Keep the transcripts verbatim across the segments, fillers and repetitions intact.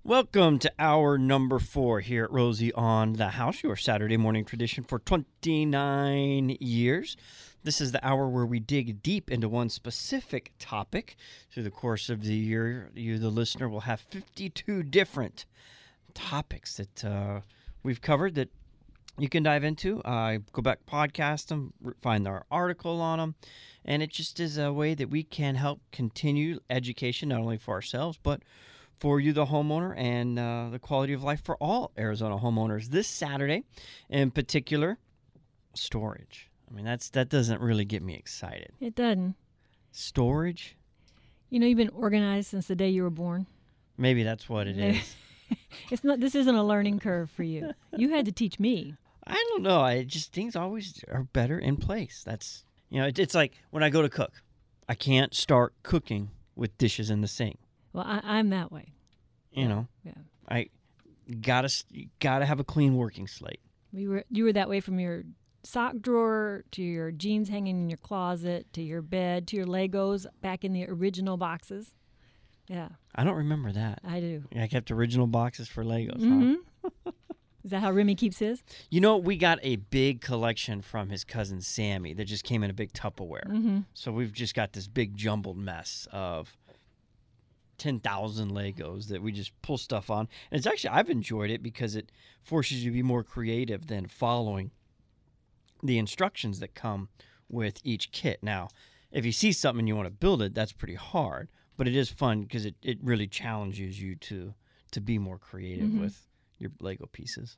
Welcome to hour number four here at Rosie on the House, your Saturday morning tradition for twenty-nine years. This is the hour where we dig deep into one specific topic. Through the course of the year, you, the listener, will have fifty-two different topics that uh, we've covered that you can dive into. Uh, go back, podcast them, find our article on them, and it just is a way that we can help continue education, not only for ourselves, but for you, the homeowner, and uh, the quality of life for all Arizona homeowners. This Saturday, in particular, storage. I mean, that's that doesn't really get me excited. It doesn't. Storage? You know, you've been organized since the day you were born. Maybe that's what it is. It's not. This isn't a learning curve for you. You had to teach me. I don't know. I just things always are better in place. That's you know, it, it's like when I go to cook, I can't start cooking with dishes in the sink. Well, I, I'm that way. You know, Yeah. I gotta gotta have a clean working slate. We were. You were that way from your sock drawer to your jeans hanging in your closet to your bed to your Legos back in the original boxes. Yeah. I don't remember that. I do. I kept original boxes for Legos. Mm-hmm. Huh? Is that how Remy keeps his? You know, we got a big collection from his cousin Sammy that just came in a big Tupperware. Mm-hmm. So we've just got this big jumbled mess of ten thousand Legos that we just pull stuff on. And it's actually, I've enjoyed it because it forces you to be more creative than following the instructions that come with each kit. Now, if you see something and you want to build it, that's pretty hard. But it is fun because it, it really challenges you to, to be more creative Mm-hmm. with your Lego pieces.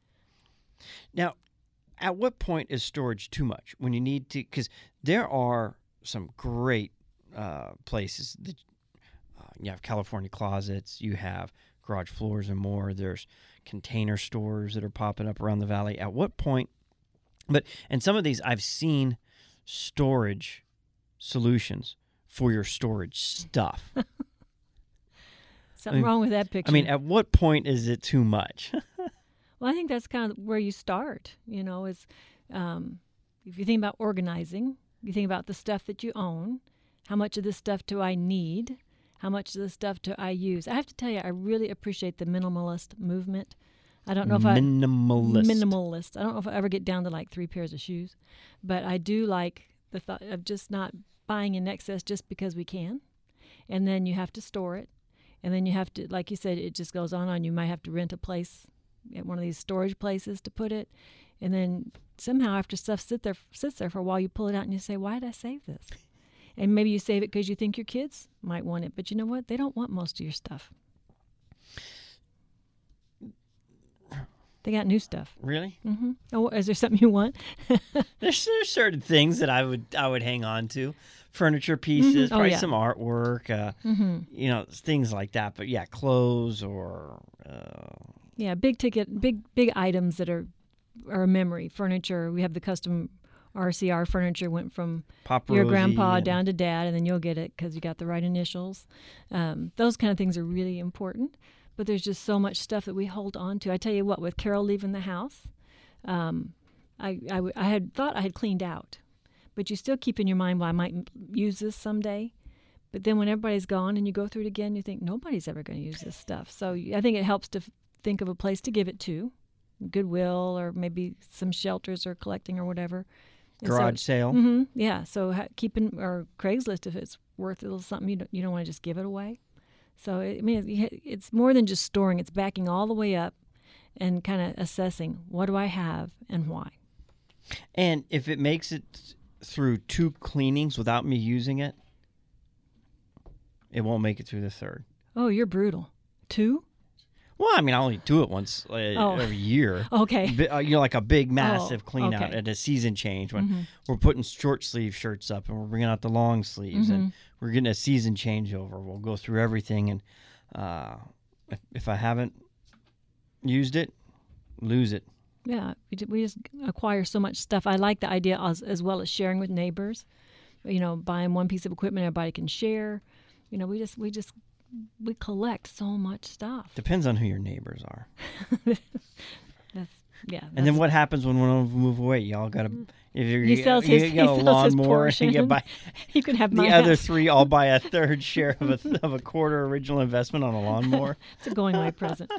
Now, at what point is storage too much? When you need to, because there are some great uh, places that uh, you have California Closets, you have Garage Floors and more. There's container stores that are popping up around the valley. At what point? But and some of these I've seen storage solutions for your storage stuff. Something I mean- wrong with that picture. I mean, at what point is it too much? Well, I think that's kind of where you start, you know, is um, if you think about organizing, you think about the stuff that you own. How much of this stuff do I need? How much of this stuff do I use? I have to tell you, I really appreciate the minimalist movement. I don't know if I... Minimalist. Minimalist. I don't know if I ever get down to like three pairs of shoes, but I do like the thought of just not buying in excess just because we can. And then you have to store it. And then you have to, like you said, it just goes on and on. You might have to rent a place at one of these storage places to put it. And then somehow after stuff sit there, sits there for a while, you pull it out and you say, why did I save this? And maybe you save it because you think your kids might want it. But you know what? They don't want most of your stuff. They got new stuff. Really? Mm-hmm. Oh, is there something you want? There's, there's certain things that I would I would hang on to, furniture pieces, Mhm. Oh, probably yeah. some artwork, uh, Mm-hmm. you know, things like that. But yeah, clothes or uh, Yeah, big ticket, big big items that are are a memory. Furniture. We have the custom R C R furniture. Went from Papa your Rosie grandpa and- down to dad, and then you'll get it because you got the right initials. Um, those kind of things are really important. But there's just so much stuff that we hold on to. I tell you what, with Carol leaving the house, um, I, I, w- I had thought I had cleaned out, but you still keep in your mind, well, I might m- use this someday. But then when everybody's gone and you go through it again, you think nobody's ever going to use this stuff. So y- I think it helps to f- think of a place to give it to, Goodwill or maybe some shelters or collecting or whatever. And so- garage sale. Mm-hmm. Yeah. So ha- keeping or Craigslist if it's worth a little something, you don't, you don't want to just give it away. So it, I mean, it- it's more than just storing; it's backing all the way up and kind of assessing what do I have and why. And if it makes it through two cleanings without me using it, it won't make it through the third. Oh, you're brutal. Two? Well, I mean, I only do it once uh, Oh. every year. Okay. Bi- uh, you know, like a big, massive Oh, clean out okay. at a season change when Mhm. we're putting short sleeve shirts up and we're bringing out the long sleeves and Mhm. we're getting a season changeover. We'll go through everything, and uh, if, if I haven't used it, lose it. Yeah, we, ju- we just acquire so much stuff. I like the idea as, as well as sharing with neighbors. You know, buying one piece of equipment everybody can share. You know, we just we just we collect so much stuff. Depends on who your neighbors are. That's yeah. And then what happens when one of them move away? Y'all got to. If you're, He sells you his, got he a sells his lawnmower, portion. you buy You can have the my other house. three. I'll buy a third share of a of a quarter original investment on a lawnmower. It's a going away present.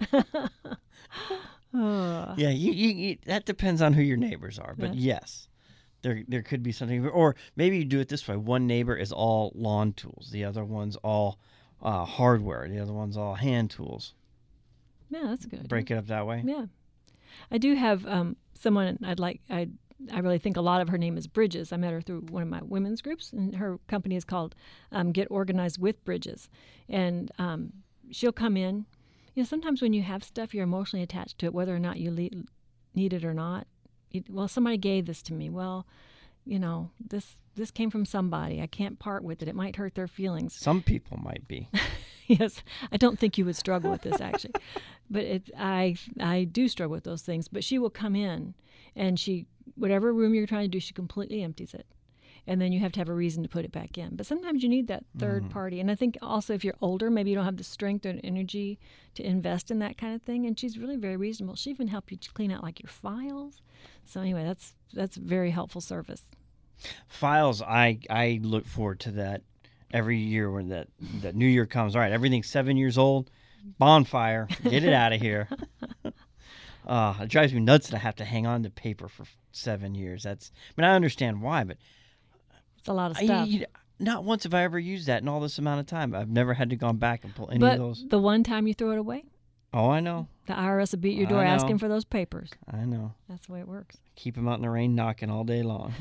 Oh, Yeah, you, you, you that depends on who your neighbors are, but Yes. yes, there there could be something, or maybe you do it this way: one neighbor is all lawn tools, the other one's all uh, hardware, the other one's all hand tools. yeah, that's good. Break it up that way. Yeah, I do have um, someone I'd like. I I really think a lot of her name is Bridges. I met her through one of my women's groups, and her company is called um, Get Organized with Bridges. And um, she'll come in. You know, sometimes when you have stuff, you're emotionally attached to it, whether or not you le- need it or not. You, well, somebody gave this to me. Well, you know, this this came from somebody. I can't part with it. It might hurt their feelings. Some people might be. Yes, I don't think you would struggle with this actually, but it, I I do struggle with those things. But she will come in, and she whatever room you're trying to do, she completely empties it, and then you have to have a reason to put it back in. But sometimes you need that third Mhm. party, and I think also if you're older, maybe you don't have the strength or energy to invest in that kind of thing. And she's really very reasonable. She even help you to clean out like your files. So anyway, that's that's very helpful service. Files, I I look forward to that every year when that that New Year comes. All right, everything's seven years old. Bonfire, get it out of here. Uh, it drives me nuts that I have to hang on to paper for seven years. That's, I mean, I understand why, but It's a lot of I, stuff. you- not once have I ever used that in all this amount of time. I've never had to go back and pull any but of those. the one time you throw it away, Oh, I know, the I R S will beat your I door know. asking for those papers. I know. That's the way it works. Keep them out in the rain knocking all day long.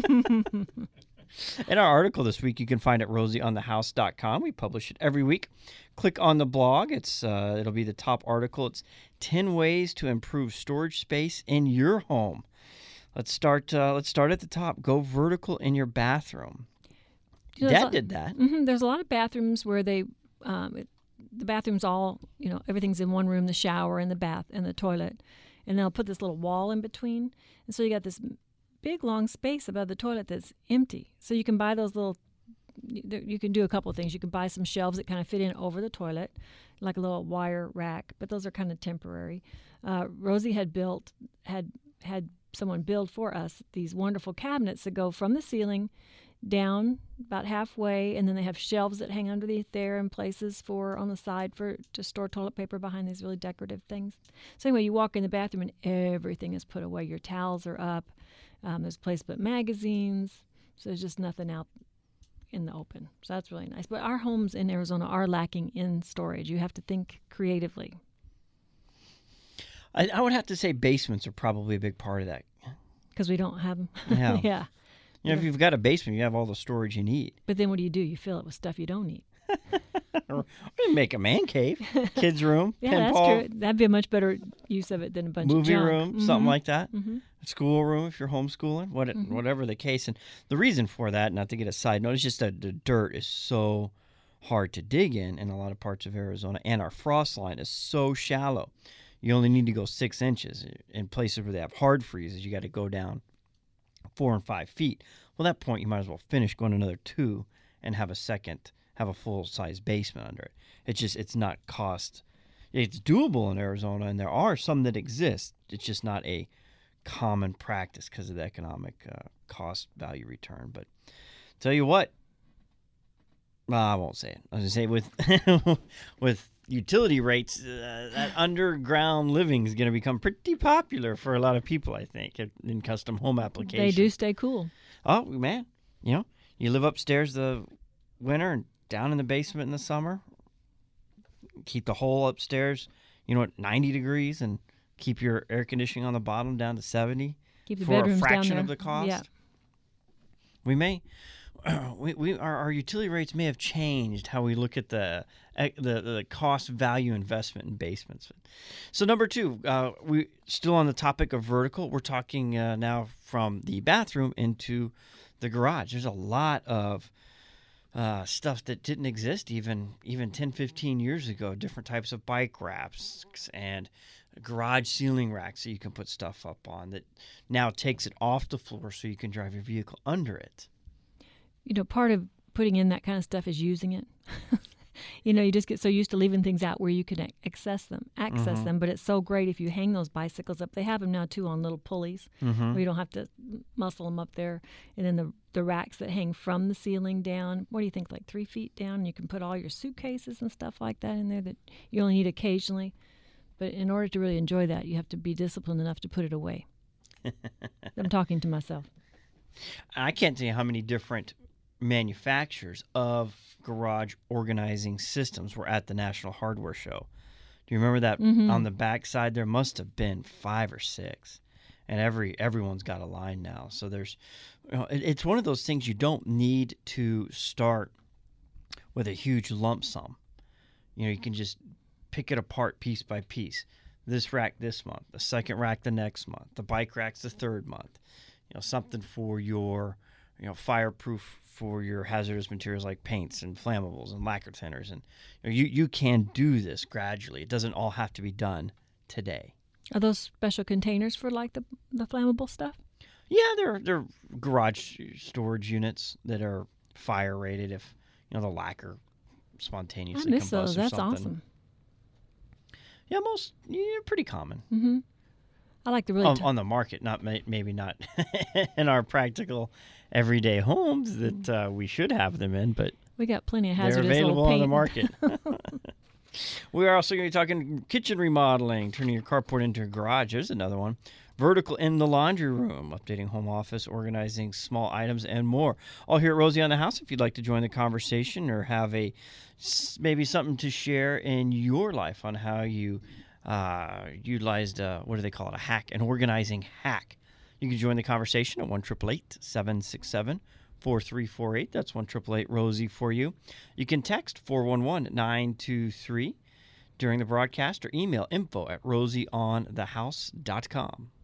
In our article this week, you can find at rosie on the house dot com. We publish it every week. Click on the blog. It's uh, it'll be the top article. It's ten ways to improve storage space in your home. Let's start. Uh, let's start at the top. Go vertical in your bathroom. You know, there's Dad a- did that. hmm There's a lot of bathrooms where they, um, it, the bathrooms all, you know, everything's in one room, the shower and the bath and the toilet. And they'll put this little wall in between. And so you got this big, long space above the toilet that's empty. So you can buy those little, you you can do a couple of things. You can buy some shelves that kind of fit in over the toilet, like a little wire rack, but those are kind of temporary. Uh, Rosie had built, had, had someone build for us these wonderful cabinets that go from the ceiling down about halfway, and then they have shelves that hang underneath there and places for on the side for to store toilet paper behind these really decorative things. So anyway, you walk in the bathroom and everything is put away. Your towels are up. Um, there's a place to put magazines. So there's just nothing out in the open. So that's really nice. But our homes in Arizona are lacking in storage. You have to think creatively. I, I would have to say basements are probably a big part of that. Because we don't have them. Yeah. Yeah. You know, if you've got a basement, you have all the storage you need. But then what do you do? You fill it with stuff you don't need. Or we make a man cave, kids' room, Yeah, that's pinball, true. That'd be a much better use of it than a bunch movie of junk. room, something like that. Mm-hmm. School room if you're homeschooling, what, Mhm. whatever the case. And the reason for that, not to get a side note, is just that the dirt is so hard to dig in in a lot of parts of Arizona, and our frost line is so shallow. You only need to go six inches. In places where they have hard freezes, you got to go down four and five feet. Well, at that point, you might as well finish going another two and have a second, have a full-size basement under it. It's just, it's not cost. It's doable in Arizona, and there are some that exist. It's just not a common practice because of the economic uh, cost value return. But tell you what, well, I won't say it. I was going to say with with utility rates, uh, that underground living is going to become pretty popular for a lot of people, I think, in- in custom home applications. They do stay cool. Oh, man. You know, you live upstairs the winter and down in the basement in the summer. Keep the whole upstairs, you know, at ninety degrees, and keep your air conditioning on the bottom down to seventy Keep the for a bedrooms down fraction there. of the cost. Yeah. We may, we, we our, our utility rates may have changed how we look at the ec- the, the cost value investment in basements. So number two, uh, we still on the topic of vertical. We're talking uh, now from the bathroom into the garage. There's a lot of uh, stuff that didn't exist even even ten, fifteen years ago. Different types of bike racks and garage ceiling racks that you can put stuff up on that now takes it off the floor so you can drive your vehicle under it. You know, part of putting in that kind of stuff is using it. You know, you just get so used to leaving things out where you can ac- access them, access Mhm. them. But it's so great if you hang those bicycles up. They have them now too on little pulleys, Mm-hmm. where you don't have to muscle them up there. And then the the racks that hang from the ceiling down. What do you think, like three feet down? And you can put all your suitcases and stuff like that in there that you only need occasionally. But in order to really enjoy that, you have to be disciplined enough to put it away. I'm talking to myself. I can't tell you how many different manufacturers of garage organizing systems were at the National Hardware Show. Do you remember that Mhm. on the back side? There must have been five or six, and every everyone's got a line now. So there's, you know, it, it's one of those things you don't need to start with a huge lump sum. You know, you can just pick it apart piece by piece. This rack this month, the second rack the next month, the bike rack's the third month. You know, something for your, you know, fireproof for your hazardous materials like paints and flammables and lacquer thinners. And you know, you, you can do this gradually. It doesn't all have to be done today. Are those special containers for like the the flammable stuff? Yeah, they're they're garage storage units that are fire rated if, you know, the lacquer I spontaneously miss combusts those. or That's something. awesome. Yeah, most yeah, pretty common. hmm I like the really on, t- on the market, not may, maybe not in our practical everyday homes that uh, we should have them in, but we got plenty of they're hazardous available old on the paint. market. We are also going to be talking kitchen remodeling, turning your carport into a garage. There's another one. Vertical in the laundry room, updating home office, organizing small items, and more. All here at Rosie on the House. If you'd like to join the conversation or have a maybe something to share in your life on how you uh, utilized, uh, what do they call it, a hack, an organizing hack, you can join the conversation at one eight eight eight, seven six seven, four three four eight. That's one eight eight eight, Rosie for you. You can text four one one, nine two three during the broadcast or email info at rosie on the house dot com.